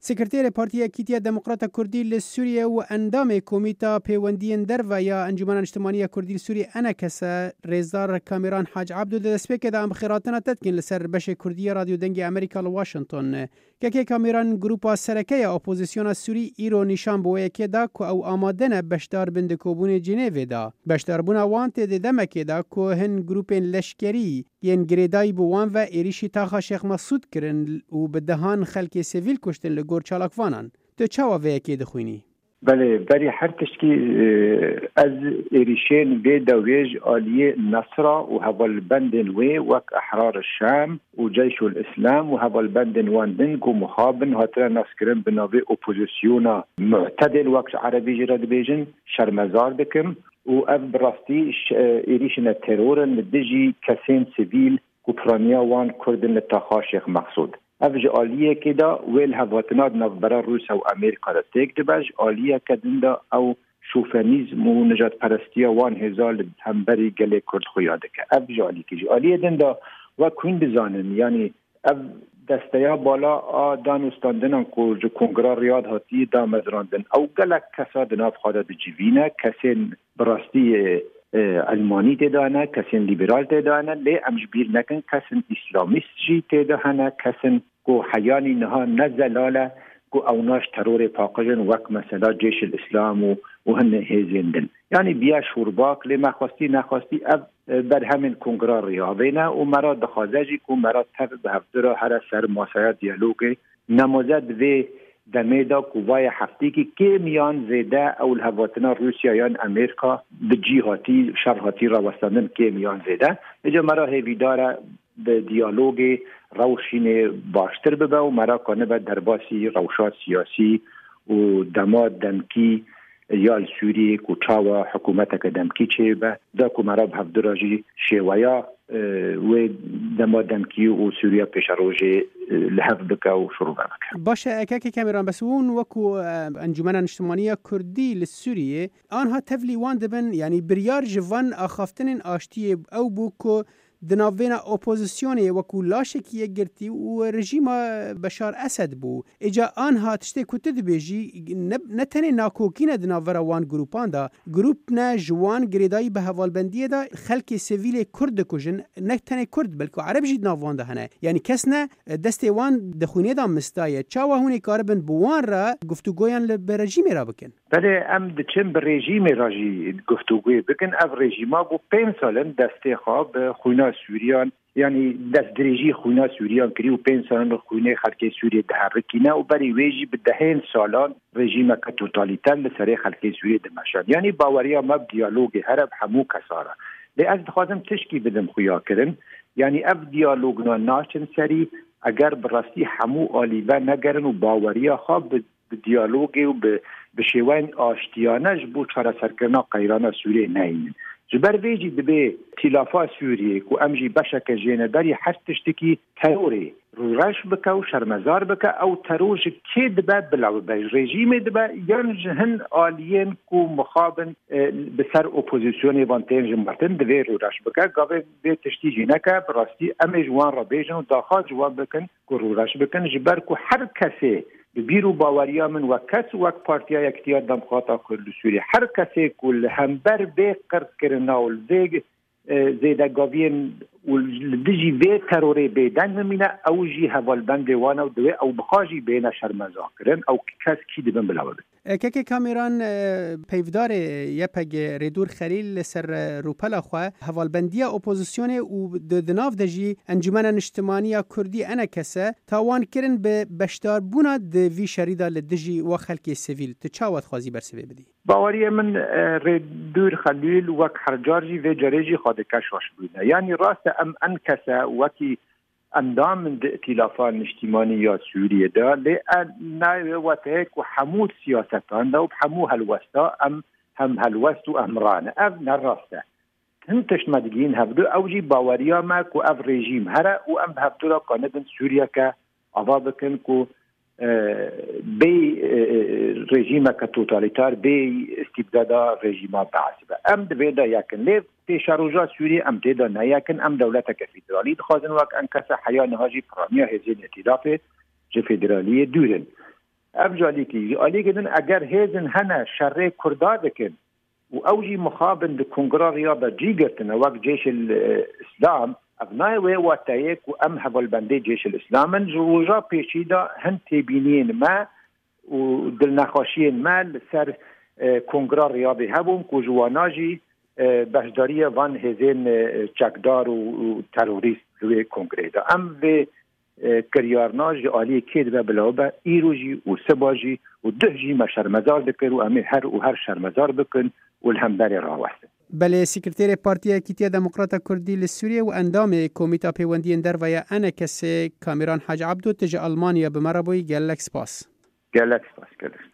سکرتیر پارتی یەکیتیە دموکراتە کوردی لسوریە و ئەندامێ کۆمیتا پەیوەندیên derve ya Encûmena Niştimaniya Kurdî li Sûriyê Enekese Rêzdar Kameran Hac Abdû di destpêkê de em bixêratina tetkin li ser beşê Kurdî ya Radyo Dengê Amerîka li Washington. Kekê Kameran grupa serekeya opozisyona Sûrî îro nîşan bi wêyekê da ku ew amade ne beşdar bin di kobûnê Cinêvê da. Beşdarbûna wan tê di demekê da ku hin grupên leşkerî yên girêdayî bi wan ve êrişî taxa Şêx Mesûd kirin û bi dehan xelkê sivîl kuştin li gor çalakvanan. Tu çawa vêyekê dixwînî؟ بله برای هر تشکی از ایریشین و دویج آلیه نصرا و هوالبندن وک احرار الشام و جیش الاسلام و هوالبندن واندن و مخابن هاترا نسکرن بناوی اپوزیسیونا معتدل وقت عربی جراد بیجن شرمزار بکم و اف براستی ایریشن ترورن لدجی کسین سیویل و پرانیا وان کردن لتاخا شیخ مقصود افج آلیه که دا ویل هواتناد نفبرا روس و امریکا را تک دبج آلیه که دنده او شوفنیزم و نجات پرستی وان هزال همبری گله کرد خویاده که افج آلیه که آلیه دنده و کن بزانن یعنی اف دستیا بالا دانستاندن که کنگرا ریاد هاتی دا مزراندن او گلک کسا دناف خواده بجیوینه کسین براستی علمانی تدانه کسین لیبرال تدانه لی امجبیر نکن کسین اسلامیست جی تدانه کسین کو حیانی نها نزلاله کو اوناش ترور پاقجن وک مثلا جیش الاسلام و هن هیزندن یعنی بیا شورباک لی مخواستی نخواستی بر همین کنگرا ریاوینه و مرا دخوازجی کو مرا تر به هفتره هر سر ماسایا دیالوگ نمازد و دمیدا کووای هفتی که میان زیده اول هواتنا روسیا یا امریکا به جهاتی شرحاتی را وستندن که میان زیده اجا مرا هیویداره به دیالوگ روشین باشتر ببه و مرا کنه به درباسی روشات سیاسی و دماد دمکی یا سوری کوچاوا حکومت که دمکی چه به دا که مرا به هفدراجی شیویا و دماد دمکی و سوریا پیش روژه لحظ بکه و شروع بکه باشه اکاکی کامیران بس اون وکو انجمن نشتمانیه کردی لسوریه آنها تفلی وان دبن یعنی بریار جوان آخافتن آشتی او بو که دناوینا اپوزیسیونی وکو لاشکی گرتی و رژیم بشار اسد بو اجا آنها تشتی کتد بیجی نتنی ناکوکین دناورا وان گروپان دا گروپ نه جوان گریدایی به حوالبندیه دا خلک سیویل کرد کجن نتنی کرد بلکو عرب جید ناوان دا هنه یعنی کس نه دستی وان دخونی دا مستایه چاوه هونی کاربن بوان را گفتگویان به رژیم را بکن بله ام دچن به رژیم راجی گفتگوی بکن اف رژیما بو 5 سالن دستی خواب خوینا سوریان یعنی دست درجی خوینا سوریان کری و 5 سالن خوینه خلک سوریه دهرکینه و بری ویجی به دهین سالان رژیم که توتالیتر لسره خلک سوریه دمشان یعنی باوریا مب دیالوگ هرب همو کساره لی از دخوازم تشکی بدم خویا کرن یعنی اف دیالوگنا ناشن سری اگر براستی همو آلیوه نگرن و باوریا خواب به دیالوگ و به شیوان آشتیانش بو چاره سرکرنا قیران سوریه نهین جبر ویجی دبی تلافا سوریه کو امجی بشک جینداری هر تشتکی تروری روش بکه و شرمزار بکه او تروج که دبه بلاو به رژیم دبه یان جهن آلین کو مخابن بسر اپوزیسیون وانتینج مرتن دبی روش بکه گاوه به تشتی جینکه براستی امی جوان را بیجن و داخل جوان بکن کو روش بکن جبر کو هر کسی بیرو باوریا من و کس و پارتیا یکتیار دموکراتا کرد سوریه هر کسی کل همبر به قرض کرنا و زیده گاوین و دیجی به تروری بیدن ممینه او جی حوالبند وانا و دوی او بخاجی بین شرمزا کرن او کس کی دبن بلاوه که کامیران پیودار یپگ ریدور خلیل سر روپلا خواه حوالبندی اپوزیسیون و دناف دجی انجمن نشتمانی کردی انا کسه تاوان کرن به بشدار بونا دوی شریدا لدجی و خلک سیویل تچاوت خوازی برسوی بدی باوری من ریدور خلیل وک حرجارجی و جریجی خواده کشواش بوده یعنی راست ام انکسه وکی اندام من ائتلافات نشتیمانی یا سوریه دا لی واتهک و حمود سیاستان دا و حمو هلوستا هم هلوست و امرانه اف نراسته هنتش مدگین هفدو اوجی باوریا ما کو اف رژیم هره و ام هفدو را کاندن سوریه که آوا بکن کو بی رژیم که توتالیتار بی استبدادا رژیما بعثبه ام دویدا یکن لیف پیشاروجا سوری ام دیدا نیکن ام دولت که فدرالی دخوازن وقت انکس حیا نهاجی پرامیا هزین ائتلاف جو فدرالی دورن افجالی کی آلی کدن اگر هیزن هنه شر کردار دکن و اوجی مخابن د کنگرا ریاضه جیگرتن وقت جيش الاسلام ابنای و تایک و ام حول بنده جيش الاسلام جوجا پیچیده هن تبینین ما و دل نخاشین مال سر کنگرا ریاضی هبون که جواناجی بشداری وان هزین چکدار و تروریست روی کنگره دا ام و کریارناج آلی کید و بلاوبه ایروجی و سباجی و دهجی ما شرمزار بکر و امی هر شرمزار بکن و الهمبر راوسته. بله سکرتیر پارتی اکیتیا دموکرات کردی لسوریه و اندام کمیتا پیوندی در ویا انا کسی کامیران حاج عبدو تجا آلمانیا بمرابوی گلک سپاس. گلک سپاس.